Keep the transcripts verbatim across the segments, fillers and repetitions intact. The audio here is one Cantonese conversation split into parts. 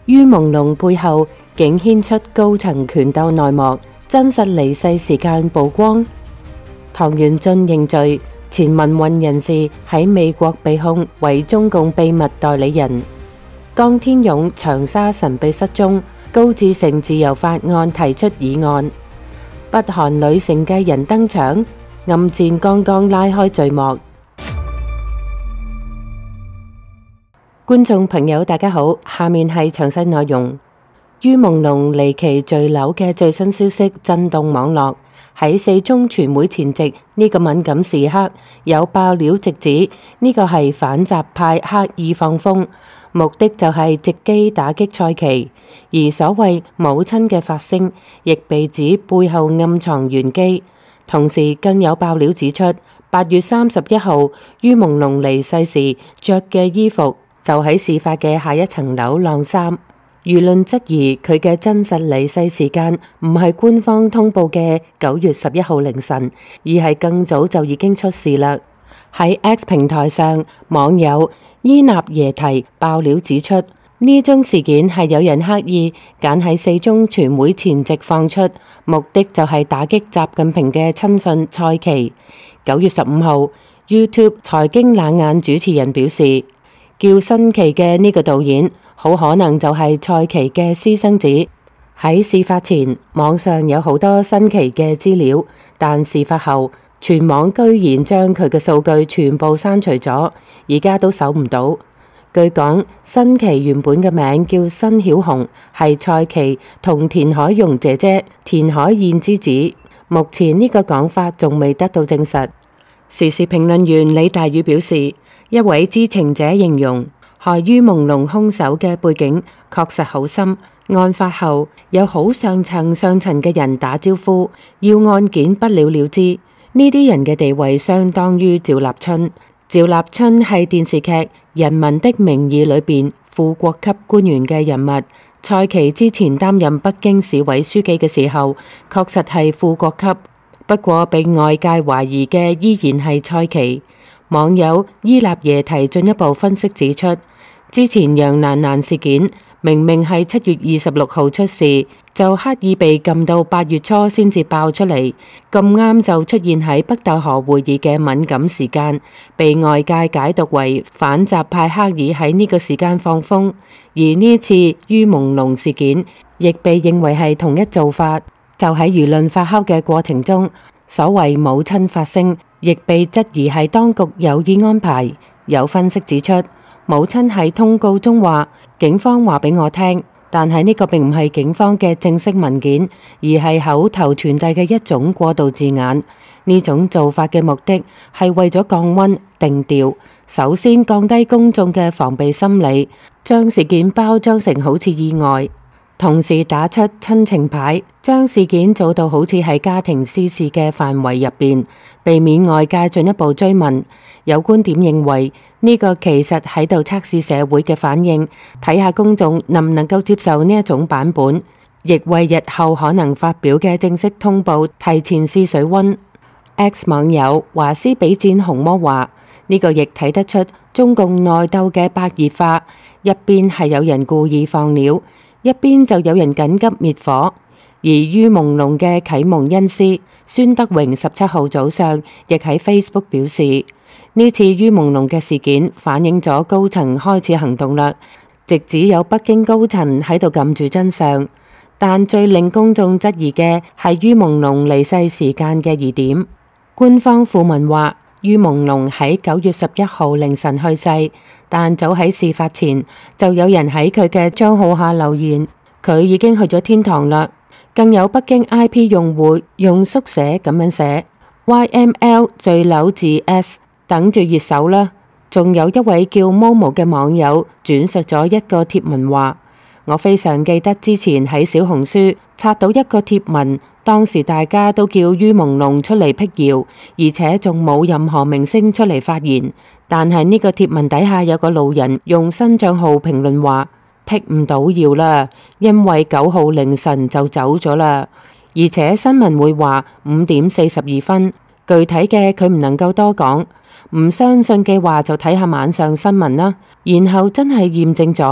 於朦朧背後竟牽出高層權鬥內幕，真實離世時間曝光。唐元俊認罪，前民運人士喺美國被控為中共秘密代理人。江天勇長沙神秘失蹤，高志成自由法案提出議案。北韓女承繼人登場，暗戰剛剛拉開序幕。觀眾朋友大家好，下面係詳細內容。於朦朧離奇墜樓嘅最新消息震動網絡。喺四中全會前夕呢個敏感時刻，有爆料直指呢個係反習派刻意放風，目的就係藉機打擊蔡奇。而所謂母親嘅發聲，亦被指背後暗藏玄機。同時更有爆料指出，八月三十一號於朦朧離世時着嘅衣服就喺事發嘅下一層樓晾衫。輿論質疑佢嘅真實離世時間唔係官方通報嘅九月十一號凌晨，而係更早就已經出事啦。喺 X 平台上，網友伊納耶提爆料指出，呢宗事件係有人刻意揀喺四中全會前夕放出，目的就係打擊習近平嘅親信蔡奇。九月十五號 YouTube 財經冷眼主持人表示，叫新奇嘅呢個導演好可能就係蔡奇嘅私生子。喺事發前，網上有好多新奇嘅資料，但事發後，全網居然將佢嘅數據全部刪除咗，而家都搜唔到。據講，新奇原本嘅名叫新曉紅，係蔡奇同田海蓉姐姐田海燕之子。目前呢個講法仲未得到證實。時事評論員李大宇表示，一位知情者形容，害於朦朧兇手嘅背景確實好深，案發後有好上層上層嘅人打招呼，要案件不了了之。呢啲人嘅地位相當於趙立春。趙立春係電視劇《人民的名義》裏邊副國級官員嘅人物。蔡奇之前擔任北京市委書記嘅時候，確實係副國級，不過被外界懷疑嘅依然係蔡奇。網友伊納耶提進一步分析指出，之前楊蘭蘭事件明明係七月二十六號出事，就刻意被撳到八月初先至爆出嚟，咁啱就出現喺北戴河會議嘅敏感時間，被外界解讀為反習派刻意喺呢個時間放風。而呢次於朦朧事件亦被認為係同一做法，就喺輿論發酵嘅過程中，所謂母親發聲亦被質疑係當局有意安排。有分析指出，母親喺通告中話，警方話俾我聽，但係呢個並唔係警方嘅正式文件，而係口頭傳遞嘅一種過渡字眼。呢種做法嘅目的係為咗降溫定調，首先降低公眾嘅防備心理，將事件包裝成好似意外，同時打出親情牌，將事件做到好似係家庭私事嘅範圍入邊，避免外界進一步追問。有觀點認為，呢個其實喺度測試社會嘅反應，睇下公眾能唔能夠接受呢一種版本，亦為日後可能發表嘅正式通報提前試水溫。X 網友華斯比戰紅魔話，呢個亦睇得出中共內鬥嘅白熱化，一邊係有人故意放料，一邊就有人緊急滅火。而於朦朧嘅啟蒙恩師孫德榮十七號早上亦喺 Facebook 表示，呢次於朦朧嘅事件反映咗高層開始行動啦，直指有北京高層喺度撳住真相。但最令公眾質疑嘅係於朦朧離世時間嘅疑點。官方訃聞話，於朦朧喺九月十一號凌晨去世，但早喺事發前就有人喺佢嘅賬號下留言，佢已經去咗天堂啦。更有北京 I P 用戶用縮寫咁樣寫 Y M L 墜樓至 S， 等住熱搜啦。仲有一位叫 Momo 嘅網友轉述咗一個貼文話，我非常記得之前喺小紅書刷到一個貼文，當時大家都叫於朦朧出嚟辟謠，而且仲冇任何明星出嚟發言。但係呢個貼文底下有個路人用新賬號評論話，辟唔到謠啦，因為九號凌晨就走咗啦，而且新聞會話五點四十二分，具體嘅佢唔能夠多講。唔相信嘅話就睇下晚上新聞啦。然後真係驗證咗，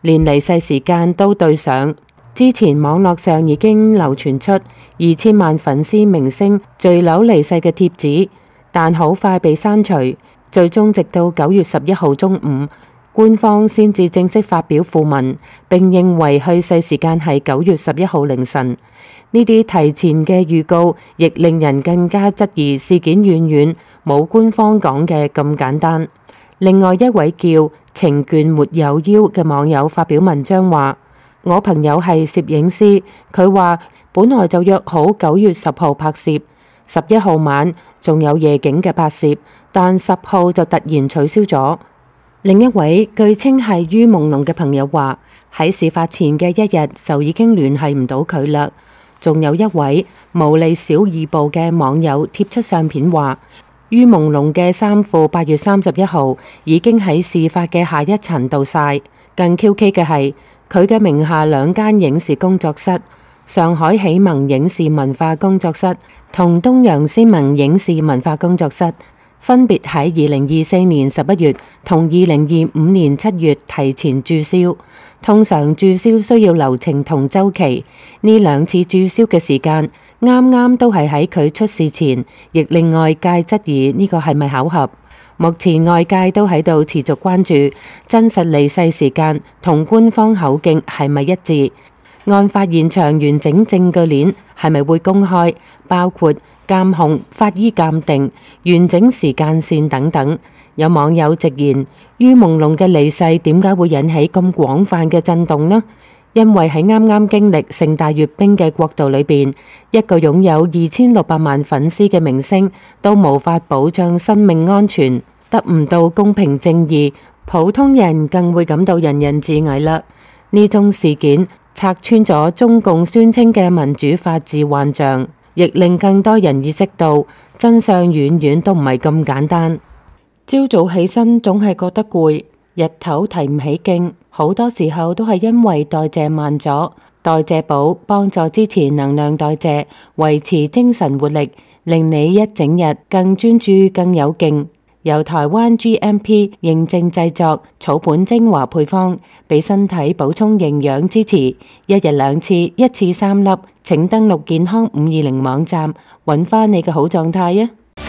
連離世時間都對上。之前網絡上已經流傳出二千萬粉絲明星墜樓離世嘅貼子，但好快被刪除。最終直到九月十一號中午，官方先至正式發表訃文，並認為去世時間係九月十一號凌晨。呢啲提前嘅預告，亦令人更加質疑事件遠遠冇官方講嘅咁簡單。另外一位叫情眷沒有腰嘅網友發表文章話：我朋友係攝影師，佢話本來就約好九月十號拍攝，十一號晚仲有夜景嘅拍攝，但十號就突然取消咗。另一位據稱係於朦朧嘅朋友話，喺事發前嘅一日就已經聯繫唔到佢啦。仲有一位無厘小二部嘅網友貼出相片話，於朦朧嘅衫褲八月三十一號已經喺事發嘅下一層度晒。更 Q K 嘅係，佢嘅名下兩間影視工作室，上海喜盟影視文化工作室同東陽先盟影視文化工作室，分別喺二零二四年十一月同二零二五年七月提前註銷。通常註銷需要流程同周期，呢兩次註銷嘅時間啱啱都係喺佢出事前，亦令外界質疑呢個係咪巧合。目前外界都喺度持續關注真實離世時間同官方口徑係咪一致，案發現場完整證據鏈係咪會公開，包括監控、法醫鑑定、完整時間線等等。有網友直言，於朦朧嘅離世點解會引起咁廣泛嘅震動呢？因為喺啱啱經歷盛大閱兵嘅國度裏邊，一個擁有二千六百萬粉絲嘅明星都無法保障生命安全，得唔到公平正義，普通人更會感到人人自危啦。呢宗事件拆穿咗中共宣稱嘅民主法治幻象，亦令更多人意識到真相遠遠都唔係咁簡單。朝早起身總係覺得攰，日頭提唔起勁，好多時候都係因為代謝慢咗。代謝寶幫助支持能量代謝，維持精神活力，令你一整日更專注、更有勁。由台灣 G M P 認證製作草本精華配方，俾身體補充營養支持。一日兩次，一次三粒。請登錄健康五二零網站，揾返你嘅好狀態啊！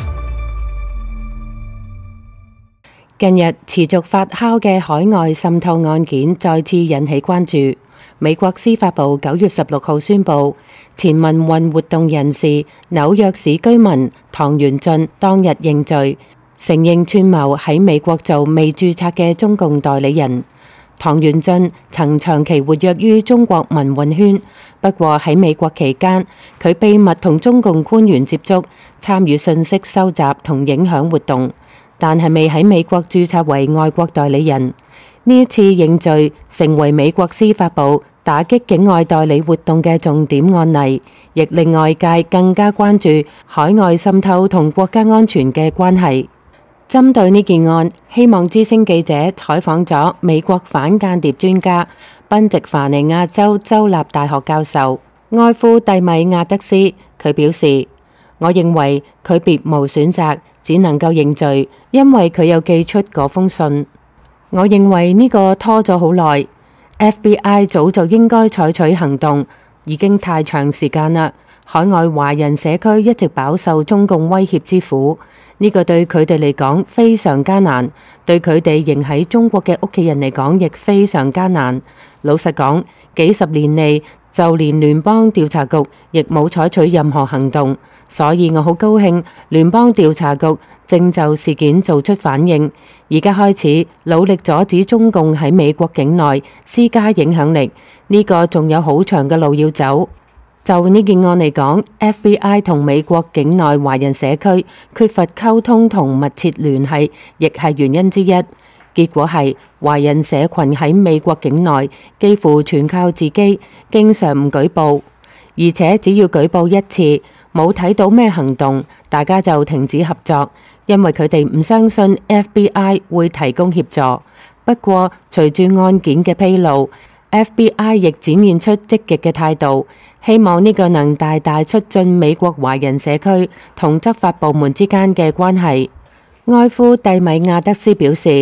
近日持續發酵嘅海外滲透案件再次引起關注。美國司法部九月十六號宣布，前民運活動人士紐約市居民唐元俊當日認罪，承認串謀喺美國做未註冊嘅中共代理人。唐元俊曾長期活躍於中國民運圈，不過喺美國期間，佢秘密同中共官員接觸，參與信息收集同影響活動，但係未喺美國註冊為外國代理人。呢一次認罪成為美國司法部打擊境外代理活動嘅重點案例，亦令外界更加關注海外滲透同國家安全嘅關係。針對呢件案，希望之聲記者採訪咗美國反間諜專家、賓夕凡尼亞州州立大學教授埃夫蒂米亞德斯。佢表示，我認為佢別無選擇，只能夠認罪，因為佢有寄出嗰封信。我認為呢個拖咗好耐， F B I 早就應該採取行動，已經太長時間啦。海外華人社區一直飽受中共威脅之苦，呢個對佢哋嚟講非常艱難，對佢哋仍喺中國嘅屋企人嚟講亦非常艱難。老實講，幾十年嚟，就連聯邦調查局亦冇採取任何行動，所以我好高興聯邦調查局正就事件做出反應，而家開始努力阻止中共喺美國境內施加影響力。呢個仲有好長嘅路要走。就呢件案嚟講， F B I 同美國境內華人社區缺乏溝通同密切聯繫，亦係原因之一。結果係華人社群喺美國境內幾乎全靠自己，經常唔舉報，而且只要舉報一次，冇睇到咩行動，大家就停止合作，因為佢哋唔相信 F B I 會提供協助。不過隨住案件嘅披露， F B I 亦展現出積極嘅態度，希望呢個能大大促進美國華人社區同執法部門之間嘅關係。埃夫蒂米亞德斯表示，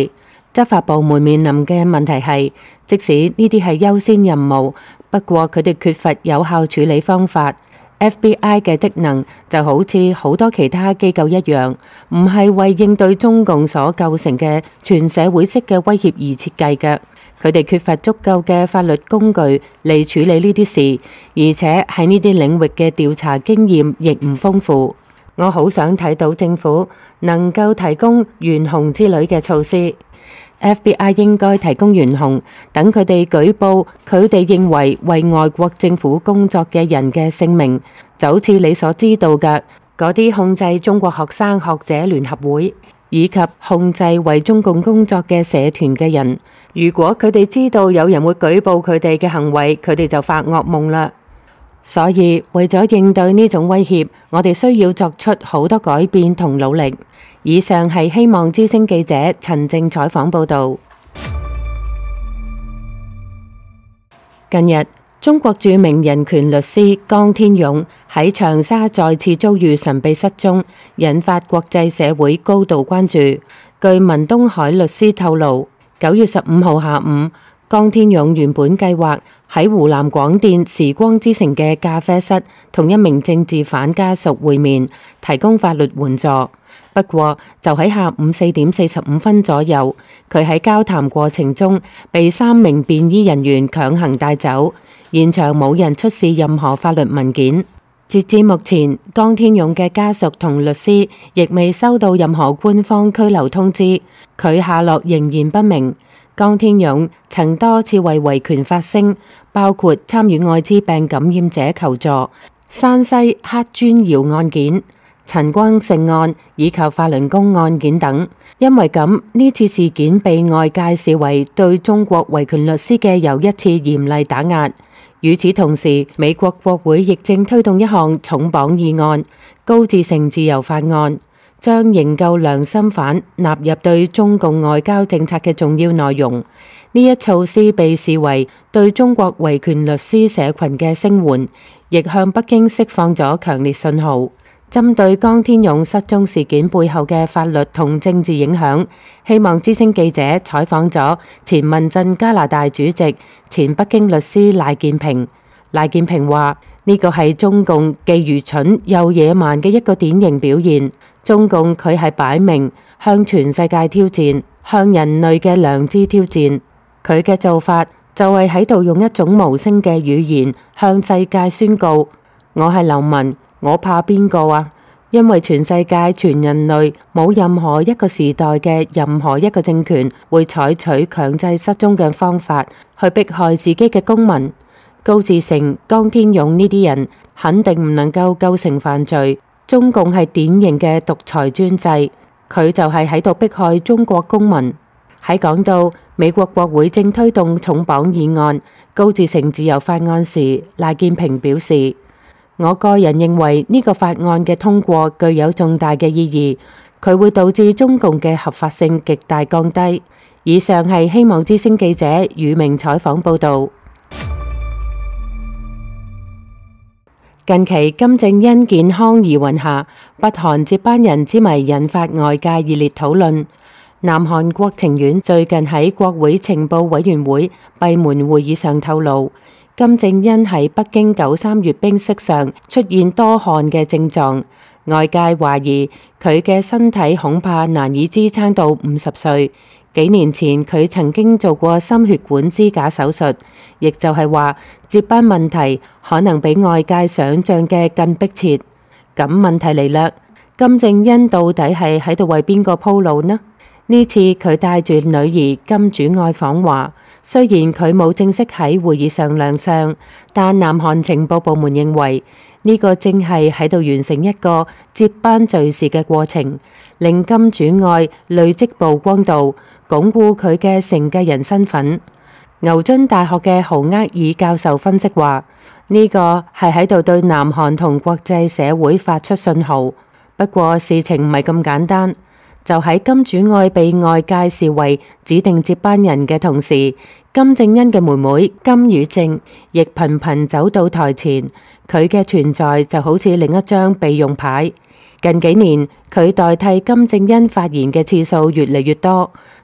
執法部門面臨嘅問題係，即使呢啲係優先任務，不過佢哋缺乏有效處理方法。F B I 嘅職能就好似好多其他機構一樣，唔係為應對中共所構成嘅全社會式嘅威脅而設計嘅。佢哋缺乏足夠嘅法律工具嚟處理呢啲事，而且喺呢啲領域嘅調查經驗亦唔豐富。我好想睇到政府能夠提供懸紅之類嘅措施。F B I 應該提供懸紅，等佢哋舉報佢哋認為為外國政府工作嘅人嘅姓名，就好似你所知道嘅嗰啲控制中國學生學者聯合會，以及控制為中共工作嘅社團嘅人。如果佢哋知道有人會舉報佢哋嘅行為，佢哋就發噩夢啦。所以為咗應對呢種威脅，我哋需要作出好多改變同努力。以上係希望之聲記者陳靜採訪報道。近日，中國著名人權律師江天勇喺長沙再次遭遇神秘失蹤，引發國際社會高度關注。據文東海律師透露，九月十五號下午，江天勇原本計劃喺湖南廣電時光之城嘅咖啡室同一名政治犯家屬會面，提供法律援助。不過就喺下午四點四十五分左右，佢喺交談過程中被三名便衣人員強行帶走，現場冇人出示任何法律文件。截至目前，江天勇嘅家屬同律師亦未收到任何官方拘留通知，佢下落仍然不明。江天勇曾多次為維權發聲，包括參與艾滋病感染者求助、山西黑磚窯案件、陳光誠案以及法輪功案件等。因為咁，呢次事件被外界視為對中國維權律師嘅又一次嚴厲打壓。與此同時，美國國會亦正推動一項重磅議案——高志成自由法案，將營救良心犯納入對中共外交政策嘅重要內容。呢一措施被視為對中國維權律師社群嘅聲援，亦向北京釋放咗強烈信號。針對江天勇失蹤事件背後嘅法律同政治影響，希望之聲記者採訪咗前民陣加拿大主席、前北京律師賴建平。賴建平話：呢個係中共既愚蠢又野蠻嘅一個典型表現。中共佢係擺明向全世界挑戰，向人類嘅良知挑戰。佢嘅做法就係喺度用一種無聲嘅語言向世界宣告：我係流民。我怕邊個啊？因為全世界、全人類冇任何一個時代嘅任何一個政權會採取強制失蹤嘅方法去迫害自己嘅公民。高志成、江天勇呢啲人肯定唔能夠構成犯罪。中共係典型嘅獨裁專制，佢就係喺度迫害中國公民。喺講到美國國會正推動重磅議案——高志成自由法案時，賴建平表示：我個人認為呢個法案嘅通過具有重大嘅意義，佢會導致中共嘅合法性極大降低。以上係希望之聲記者宇明採訪報道。近期金正恩健康疑雲下，北韓接班人之謎引發外界熱烈討論。南韓國情院最近喺國會情報委員會閉門會議上透露，金正恩喺北京九三閱兵式上出現多項嘅症狀，外界懷疑佢嘅身體恐怕難以支撐到五十歲。幾年前佢曾經做過心血管支架手術，亦就係話接班問題可能比外界想象嘅更迫切。咁問題嚟啦，金正恩到底係喺度為邊個鋪路呢？呢次佢帶住女兒金主愛訪華，雖然佢冇正式喺會議上亮相，但南韓情報部門認為呢個正係喺度完成一個接班敘事嘅過程，令金主愛累積曝光度，鞏固佢嘅承繼人身份。牛津大學嘅豪厄爾教授分析話，呢個係喺度對南韓同國際社會發出信號。不過事情唔係咁簡單。就喺金主愛被外界視為指定接班人嘅同時，金正恩嘅妹妹金與正亦頻頻走到台前，佢嘅存在就好似另一張備用牌。近幾年，佢代替金正恩發言嘅次數越嚟越多，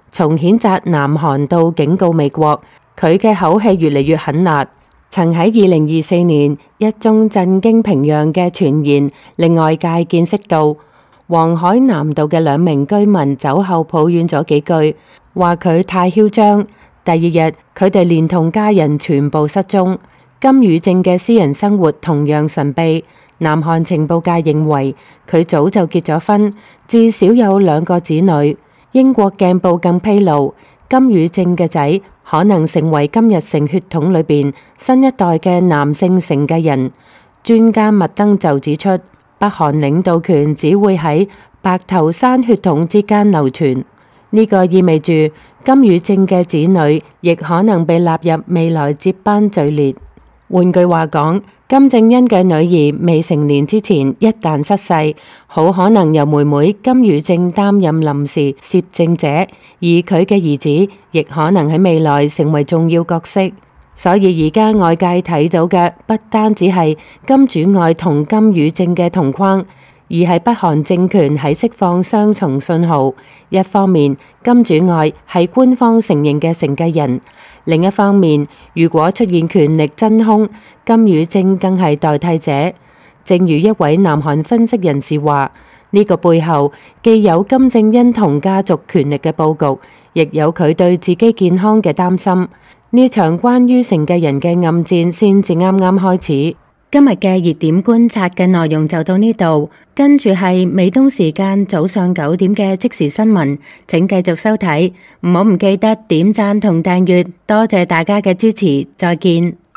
從譴責南韓到警告美國，佢嘅口氣越嚟越狠辣。曾喺二零二四年一宗震驚平壤嘅傳言，令外界見識到黃海南道嘅兩名居民酒後抱怨咗幾句，話佢太囂張。第二日，佢哋連同家人全部失蹤。金與正嘅私人生活同樣神秘。南韓情報界認為佢早就結咗婚，至少有兩個子女。英國鏡報更披露，金與正嘅仔可能成為金日成血統裏邊新一代嘅男性承繼人。專家麥登就指出，北韓領導權只會喺白頭山血統之間流傳。呢個意味住金與正嘅子女亦可能被納入未來接班序列。換句話講，金正恩嘅女兒未成年之前一旦失勢，好可能由妹妹金與正擔任臨時攝政者，而佢嘅兒子亦可能喺未來成為重要角色。所以而家外界睇到嘅不單只係金主愛同金與正嘅同框，而係北韓政權喺釋放雙重信號。一方面，金主愛係官方承認嘅承繼人；另一方面，如果出現權力真空，金與正更係代替者。正如一位南韓分析人士話，呢個背後既有金正恩同家族權力嘅佈局，亦有佢對自己健康嘅擔心。呢場關於承繼人嘅暗戰先至啱啱開始。今日嘅熱點觀察嘅內容就到呢度，跟住係美東時間早上九點嘅即時新聞，請繼續收睇，唔好唔記得點讚同訂閱，多謝大家嘅支持，再見。